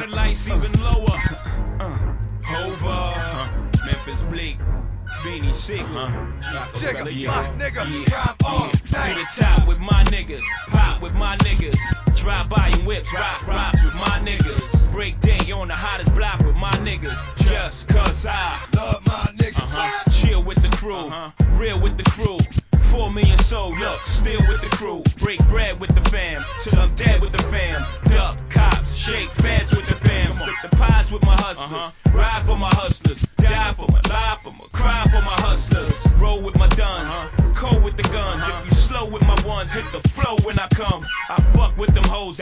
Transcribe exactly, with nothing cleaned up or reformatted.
the lights even lower. Uh, Hova, Memphis Bleak, Beanie Siegel, Jigga, yeah, my nigga, yeah, crime all yeah. To night. the top with my niggas, pop with my niggas, drive by in whips, rock rocks with my niggas, break day on the hottest block with my niggas, just cause I Love my niggas. uh-huh. Chill with the crew, uh-huh. Real with the crew. Four million soul, look, still with the crew. Break bread with the fam, till I'm dead with the fam. Duck cops, shake beds with the fam. Split the pies with my hustlers, uh-huh. Ride for my hustlers, die for my, lie for my, cry for my hustlers. Roll with my duns, uh-huh. Cold with the guns. Uh-huh. If you slow with my ones, hit the flow when I come. I fuck with them hoes.